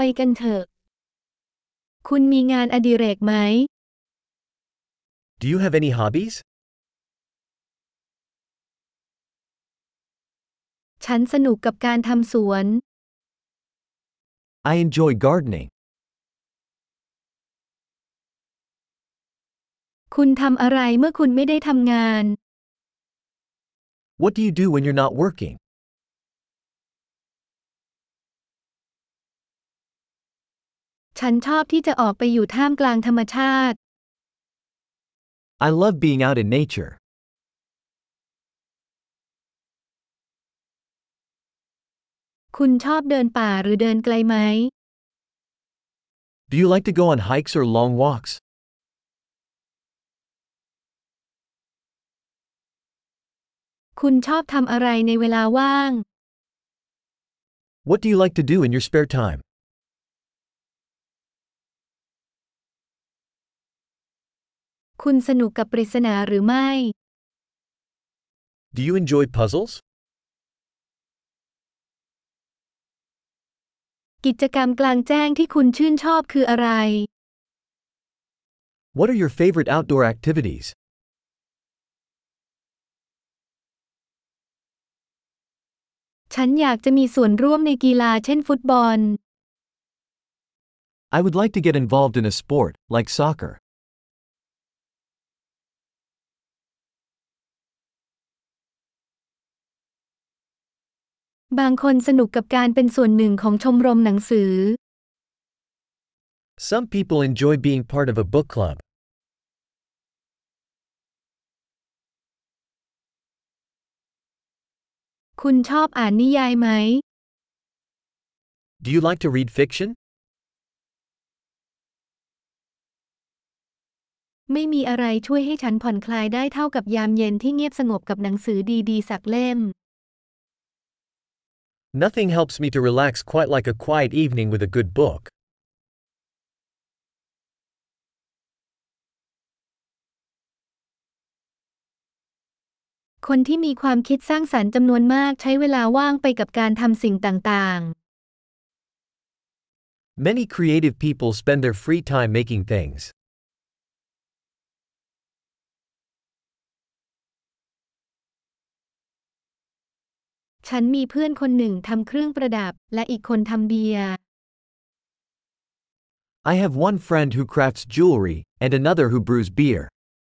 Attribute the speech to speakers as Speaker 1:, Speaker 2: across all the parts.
Speaker 1: กันเถอะคุณมีงานอดิเรกไหม
Speaker 2: Do you have any hobbies?
Speaker 1: ฉันสนุกกับการทำสวน
Speaker 2: I enjoy gardening.
Speaker 1: คุณทำอะไรเมื่อคุณไม่ได้ทำงาน
Speaker 2: What do you do when you're not working?
Speaker 1: ฉันชอบที่จะออกไปอยู่ท่ามกลางธรรมชาติ
Speaker 2: I love being out in nature.
Speaker 1: คุณชอบเดินป่าหรือเดินไกลไหม
Speaker 2: Do you like to go on hikes or long walks?
Speaker 1: คุณชอบทำอะไรในเวลาว่าง
Speaker 2: What do you like to do in your spare time?
Speaker 1: คุณสนุกกับปริศนาหรือไม่
Speaker 2: Do you enjoy puzzles?
Speaker 1: กิจกรรมกลางแจ้งที่คุณชื่นชอบคืออะไร
Speaker 2: What are your favorite outdoor activities?
Speaker 1: ฉันอยากจะมีส่วนร่วมในกีฬาเช่นฟุตบอล
Speaker 2: I would like to get involved in a sport, like soccer.
Speaker 1: บางคนสนุกกับการเป็นส่วนหนึ่งของชมรมหนังสือ
Speaker 2: Some people enjoy being part of a book club.
Speaker 1: คุณชอบอ่านนิยายไหม
Speaker 2: Do you like to read fiction?
Speaker 1: ไม่มีอะไรช่วยให้ฉันผ่อนคลายได้เท่ากับยามเย็นที่เงียบสงบกับหนังสือดีๆสักเล่ม
Speaker 2: Nothing helps me to relax quite like a quiet evening with a good book.
Speaker 1: คนที่มีความคิดสร้างสรรค์จำนวนมากใช้เวลาว่างไปกับการทำสิ่งต่างๆ
Speaker 2: Many creative people spend their free time making things.
Speaker 1: ฉันมีเพื่อนคนหนึ่งทำเครื่องประดับและอีกคนทำเบียร์
Speaker 2: I have one friend who crafts jewelry, and another who brews beer.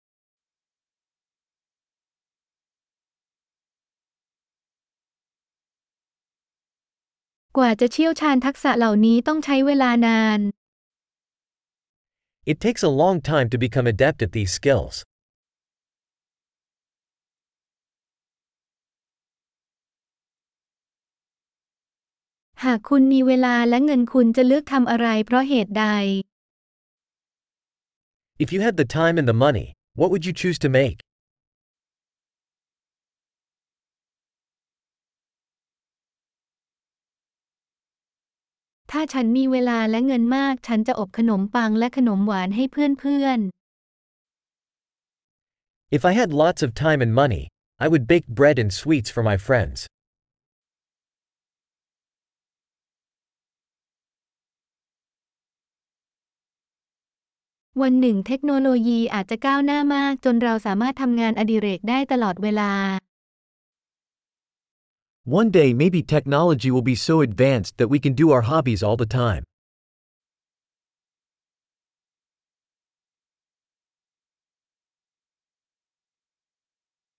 Speaker 1: กว่าจะเชี่ยวชาญทักษะเหล่านี้ต้องใช้เวลานาน
Speaker 2: It takes a long time to become adept at these skills.
Speaker 1: หากคุณมีเวลาและเงินคุณจะเลือกทำอะไรเพราะเหตุใด
Speaker 2: If you had the time and the money, what would you choose to make?
Speaker 1: ถ้าฉันมีเวลาและเงินมากฉันจะอบขนมปังและขนมหวานให้เพื่อนๆ
Speaker 2: If I had lots of time and money, I would bake bread and sweets for my friends.
Speaker 1: วันหนึ่งเทคโนโลยีอาจจะก้าวหน้ามากจนเราสามารถทำงานอดิเรกได้ตลอดเวลา
Speaker 2: One day maybe technology will be so advanced that we can do our hobbies all the time.